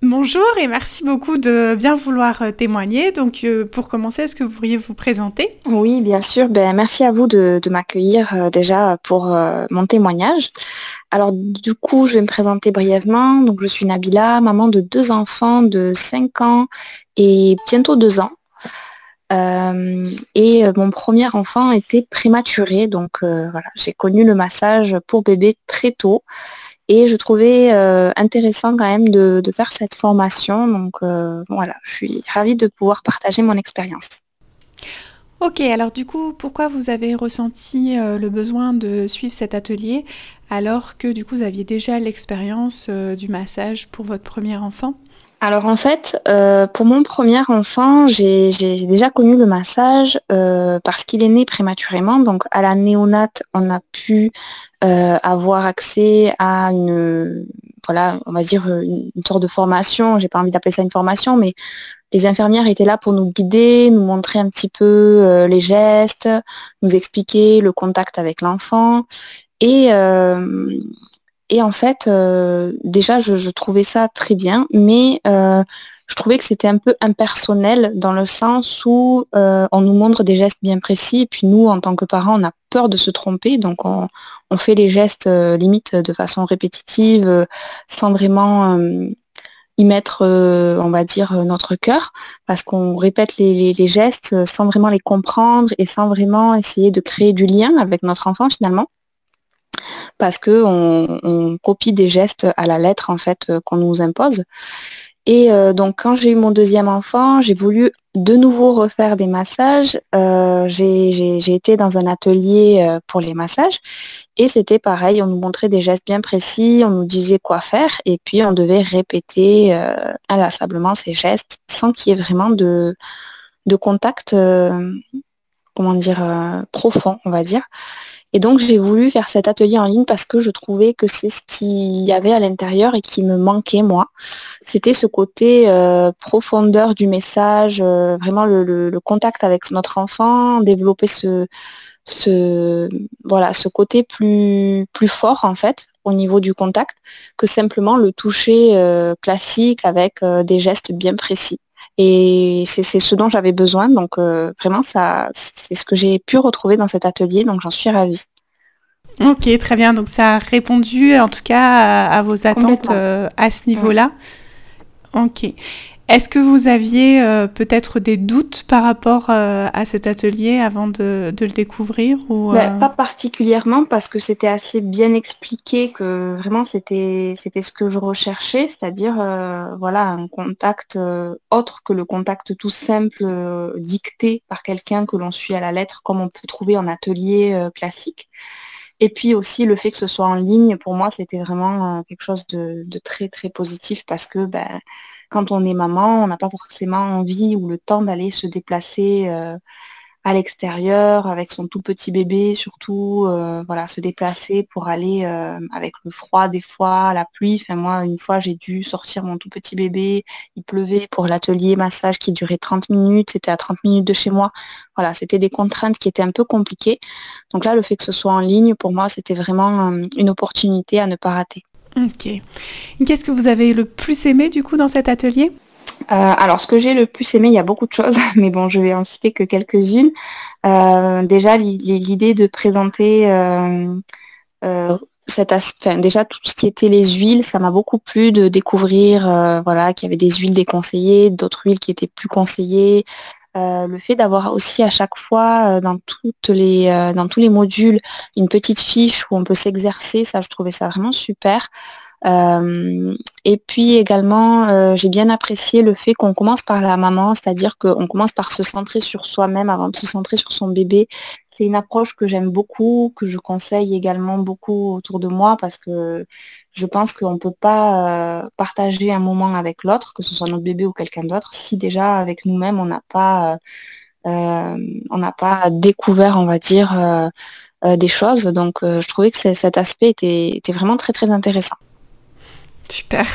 Bonjour et merci beaucoup de bien vouloir témoigner. Donc, pour commencer, est-ce que vous pourriez vous présenter? Oui, bien sûr. Merci à vous de m'accueillir déjà pour mon témoignage. Alors, du coup, je vais me présenter brièvement. Donc, je suis Nabila, maman de deux enfants de 5 ans et bientôt 2 ans. Mon premier enfant était prématuré. Donc, voilà, j'ai connu le massage pour bébé très tôt. Et je trouvais intéressant quand même de faire cette formation. Donc, voilà, je suis ravie de pouvoir partager mon expérience. Ok, alors du coup, pourquoi vous avez ressenti le besoin de suivre cet atelier alors que du coup vous aviez déjà l'expérience du massage pour votre premier enfant? Alors en fait, pour mon premier enfant, j'ai déjà connu le massage parce qu'il est né prématurément. Donc à la néonate, on a pu avoir accès à voilà, on va dire une sorte de formation. J'ai pas envie d'appeler ça une formation, mais les infirmières étaient là pour nous guider, nous montrer un petit peu les gestes, nous expliquer le contact avec l'enfant. Et, euh, et en fait, déjà, je trouvais ça très bien, mais je trouvais que c'était un peu impersonnel dans le sens où on nous montre des gestes bien précis, et puis nous, en tant que parents, on a peur de se tromper, donc on fait les gestes limite de façon répétitive, sans vraiment y mettre, on va dire, notre cœur, parce qu'on répète les gestes sans vraiment les comprendre et sans vraiment essayer de créer du lien avec notre enfant finalement parce que on copie des gestes à la lettre en fait qu'on nous impose. Donc quand j'ai eu mon deuxième enfant, j'ai voulu de nouveau refaire des massages. J'ai été dans un atelier pour les massages et c'était pareil, on nous montrait des gestes bien précis, on nous disait quoi faire et puis on devait répéter inlassablement ces gestes sans qu'il y ait vraiment de contact, comment dire, profond, on va dire. Et donc, j'ai voulu faire cet atelier en ligne parce que je trouvais que c'est ce qu'il y avait à l'intérieur et qui me manquait, moi. C'était ce côté profondeur du message, vraiment le contact avec notre enfant, développer ce, voilà, ce côté plus fort, en fait, au niveau du contact, que simplement le toucher classique avec des gestes bien précis. Et c'est ce dont j'avais besoin. Donc, vraiment, ça, c'est ce que j'ai pu retrouver dans cet atelier. Donc, j'en suis ravie. Ok, très bien. Donc ça a répondu en tout cas à vos attentes Complètement. à ce Mm. niveau-là. Ok. Est-ce que vous aviez peut-être des doutes par rapport à cet atelier avant de le découvrir ou Pas particulièrement parce que c'était assez bien expliqué que vraiment c'était ce que je recherchais, c'est-à-dire voilà un contact autre que le contact tout simple dicté par quelqu'un que l'on suit à la lettre comme on peut trouver en atelier classique. Et puis aussi le fait que ce soit en ligne, pour moi c'était vraiment quelque chose de très très positif parce que quand on est maman, on n'a pas forcément envie ou le temps d'aller se déplacer à l'extérieur avec son tout petit bébé, surtout voilà, se déplacer pour aller avec le froid des fois, la pluie. Enfin, moi, une fois, j'ai dû sortir mon tout petit bébé. Il pleuvait pour l'atelier massage qui durait 30 minutes. C'était à 30 minutes de chez moi. Voilà, c'était des contraintes qui étaient un peu compliquées. Donc là, le fait que ce soit en ligne, pour moi, c'était vraiment une opportunité à ne pas rater. Ok. Qu'est-ce que vous avez le plus aimé du coup dans cet atelier? Alors, ce que j'ai le plus aimé, il y a beaucoup de choses, mais bon, je vais en citer que quelques-unes. Déjà, l'idée de présenter enfin, déjà tout ce qui était les huiles, ça m'a beaucoup plu de découvrir voilà, qu'il y avait des huiles déconseillées, d'autres huiles qui étaient plus conseillées. Le fait d'avoir aussi à chaque fois dans tous les modules une petite fiche où on peut s'exercer, ça je trouvais ça vraiment super. Et puis également, j'ai bien apprécié le fait qu'on commence par la maman, c'est-à-dire qu'on commence par se centrer sur soi-même avant de se centrer sur son bébé. C'est une approche que j'aime beaucoup, que je conseille également beaucoup autour de moi parce que je pense qu'on ne peut pas partager un moment avec l'autre, que ce soit notre bébé ou quelqu'un d'autre, si déjà avec nous-mêmes on n'a pas découvert, on va dire, des choses. Donc je trouvais que cet aspect était vraiment très très intéressant. Super.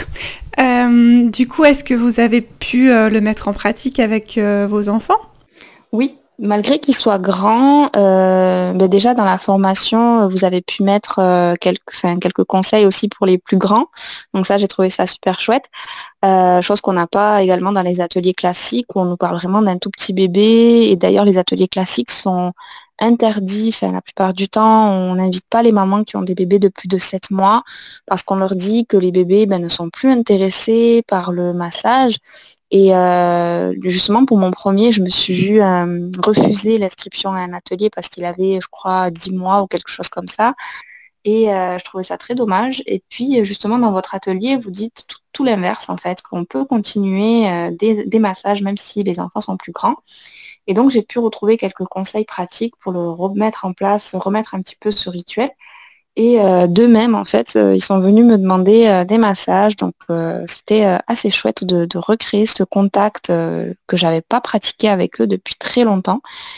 Du coup, est-ce que vous avez pu le mettre en pratique avec vos enfants? Oui, Malgré qu'il soit grand, ben déjà dans la formation, vous avez pu mettre quelques conseils aussi pour les plus grands. Donc ça, j'ai trouvé ça super chouette. Chose qu'on n'a pas également dans les ateliers classiques où on nous parle vraiment d'un tout petit bébé. Et d'ailleurs, les ateliers classiques sont interdits. Enfin, la plupart du temps, on n'invite pas les mamans qui ont des bébés de plus de 7 mois parce qu'on leur dit que les bébés ne sont plus intéressés par le massage. Et justement, pour mon premier, je me suis vue refuser l'inscription à un atelier parce qu'il avait, je crois, 10 mois ou quelque chose comme ça. Et je trouvais ça très dommage. Et puis, justement, dans votre atelier, vous dites tout l'inverse, en fait, qu'on peut continuer des massages même si les enfants sont plus grands. Et donc, j'ai pu retrouver quelques conseils pratiques pour le remettre en place, remettre un petit peu ce rituel. Et d'eux-mêmes, en fait, ils sont venus me demander des massages. Donc, c'était assez chouette de recréer ce contact que j'avais pas pratiqué avec eux depuis très longtemps.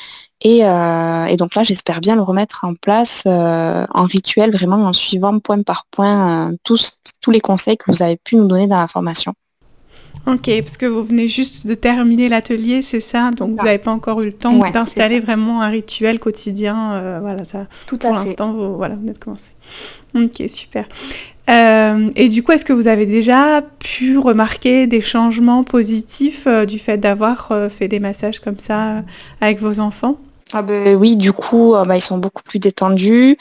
Et donc là, j'espère bien le remettre en place en rituel, vraiment en suivant point par point tous les conseils que vous avez pu nous donner dans la formation. Ok, parce que vous venez juste de terminer l'atelier, c'est ça? C'est Donc vous ça. n'avez pas encore eu le temps Ouais, c'est d'installer ça. vraiment un rituel quotidien. Voilà, ça. Tout Pour à fait. l'instant, voilà, vous venez de commencer. Ok, super. Et du coup, est-ce que vous avez déjà pu remarquer des changements positifs du fait d'avoir fait des massages comme ça avec vos enfants? Ah ben, oui, du coup, ils sont beaucoup plus détendus.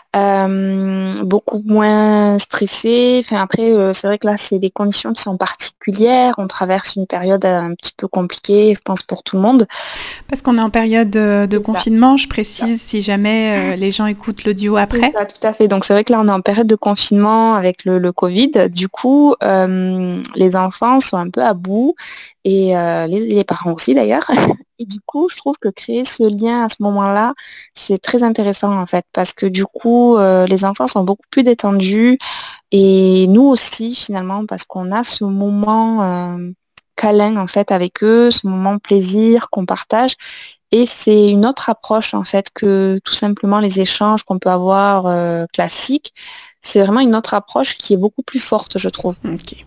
Beaucoup moins stressé. Enfin, après, c'est vrai que là, c'est des conditions qui sont particulières. On traverse une période un petit peu compliquée, je pense, pour tout le monde. Parce qu'on est en période de C'est ça. confinement, je précise, si jamais les gens écoutent l'audio C'est après. ça, tout à fait. Donc, c'est vrai que là, on est en période de confinement avec le Covid. Du coup, les enfants sont un peu à bout et les parents aussi, d'ailleurs. Et du coup, je trouve que créer ce lien à ce moment-là, c'est très intéressant, en fait, parce que du coup, les enfants sont beaucoup plus détendus. Et nous aussi, finalement, parce qu'on a ce moment câlin, en fait, avec eux, ce moment plaisir qu'on partage. Et c'est une autre approche, en fait, que tout simplement les échanges qu'on peut avoir classiques. C'est vraiment une autre approche qui est beaucoup plus forte, je trouve. Ok.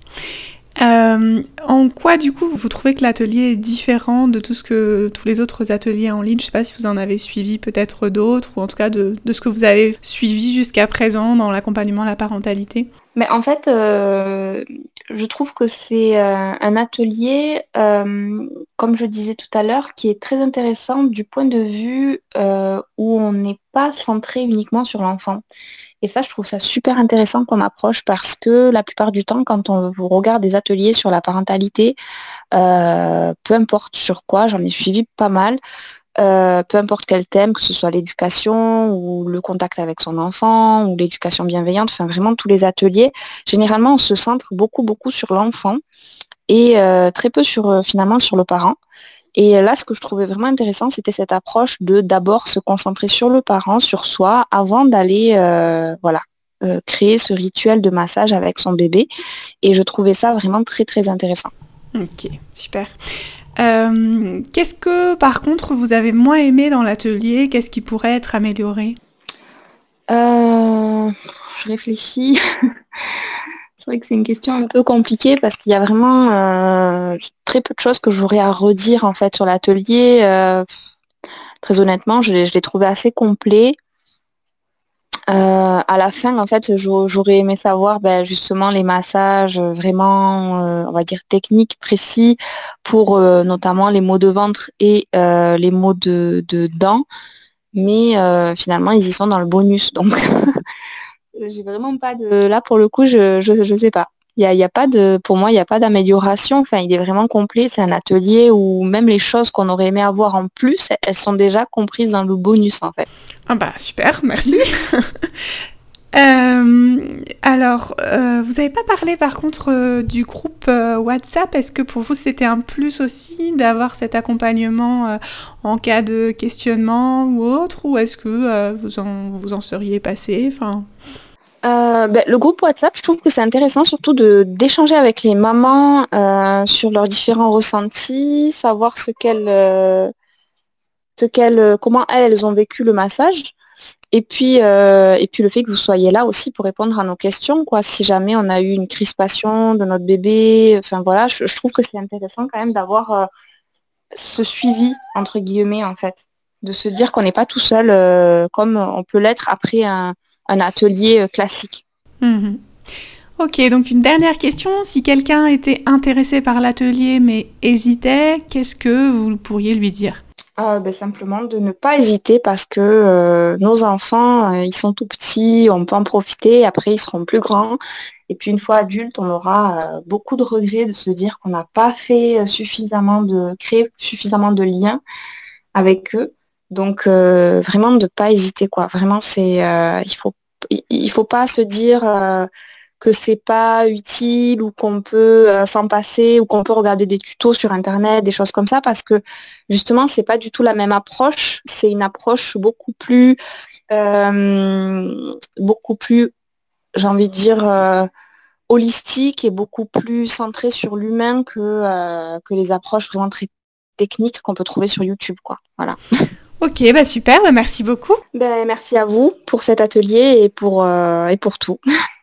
En quoi, du coup, vous trouvez que l'atelier est différent de tout ce que tous les autres ateliers en ligne? Je ne sais pas si vous en avez suivi peut-être d'autres, ou en tout cas de ce que vous avez suivi jusqu'à présent dans l'accompagnement à la parentalité. Mais en fait, je trouve que c'est un atelier, comme je disais tout à l'heure, qui est très intéressant du point de vue où on n'est pas centré uniquement sur l'enfant. Et ça, je trouve ça super intéressant comme approche parce que la plupart du temps, quand on vous regarde des ateliers sur la parentalité, peu importe sur quoi, j'en ai suivi pas mal, peu importe quel thème, que ce soit l'éducation ou le contact avec son enfant ou l'éducation bienveillante, enfin vraiment tous les ateliers, généralement on se centre beaucoup, beaucoup sur l'enfant et très peu sur finalement sur le parent. Et là, ce que je trouvais vraiment intéressant, c'était cette approche de d'abord se concentrer sur le parent, sur soi, avant d'aller voilà, créer ce rituel de massage avec son bébé. Et je trouvais ça vraiment très, très intéressant. Ok, super. Qu'est-ce que, par contre, vous avez moins aimé dans l'atelier? Qu'est-ce qui pourrait être amélioré? Euh, je réfléchis. C'est vrai que c'est une question un peu compliquée parce qu'il y a vraiment très peu de choses que j'aurais à redire en fait sur l'atelier. Très honnêtement, je l'ai trouvé assez complet. À la fin, en fait, j'aurais aimé savoir justement les massages vraiment, on va dire, techniques, précis pour notamment les maux de ventre et les maux de dents. Mais finalement, ils y sont dans le bonus. Donc, j'ai vraiment pas de... Là, pour le coup, je sais pas. Il y a pas de... Pour moi, il n'y a pas d'amélioration. Enfin, il est vraiment complet. C'est un atelier où même les choses qu'on aurait aimé avoir en plus, elles sont déjà comprises dans le bonus, en fait. Ah bah super, merci. Alors, vous n'avez pas parlé par contre du groupe WhatsApp. Est-ce que pour vous c'était un plus aussi d'avoir cet accompagnement en cas de questionnement ou autre, ou est-ce que vous en seriez passé? Enfin, Le groupe WhatsApp, je trouve que c'est intéressant surtout de d'échanger avec les mamans sur leurs différents ressentis, savoir comment elles ont vécu le massage. Et puis le fait que vous soyez là aussi pour répondre à nos questions, quoi. Si jamais on a eu une crispation de notre bébé, enfin voilà, je trouve que c'est intéressant quand même d'avoir ce suivi, entre guillemets, en fait, de se dire qu'on n'est pas tout seul comme on peut l'être après un atelier classique. Mhm. Ok, donc une dernière question. Si quelqu'un était intéressé par l'atelier mais hésitait, qu'est-ce que vous pourriez lui dire? Simplement de ne pas hésiter parce que nos enfants, ils sont tout petits, on peut en profiter, après ils seront plus grands. Et puis une fois adultes, on aura beaucoup de regrets de se dire qu'on n'a pas fait créer suffisamment de liens avec eux. Donc vraiment de ne pas hésiter, quoi. Vraiment, il faut pas se dire que c'est pas utile ou qu'on peut s'en passer ou qu'on peut regarder des tutos sur Internet, des choses comme ça, parce que justement, c'est pas du tout la même approche. C'est une approche beaucoup plus, j'ai envie de dire, holistique et beaucoup plus centrée sur l'humain que les approches vraiment très techniques qu'on peut trouver sur YouTube, quoi. Voilà. Ok, bah super, bah merci beaucoup. Ben, merci à vous pour cet atelier et pour tout.